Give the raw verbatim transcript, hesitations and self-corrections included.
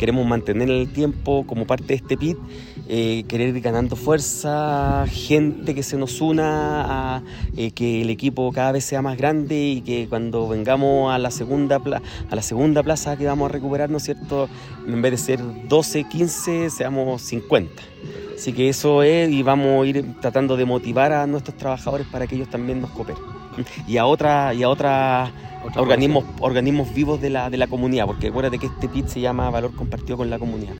queremos mantener en el tiempo como parte de este P I T, eh, querer ir ganando fuerza, gente que se nos una, a, eh, que el equipo cada vez sea más grande y que cuando vengamos a la segunda pla- a la segunda plaza que vamos a recuperar, ¿no es cierto?, en vez de ser doce, quince, seamos cincuenta. Así que eso es, y vamos a ir tratando de motivar a nuestros trabajadores para que ellos también nos cooperen. Y a otras y a otras organismos, organismos vivos de la, de la comunidad, porque acuérdate que este P I T se llama Valor Compartido con la Comunidad.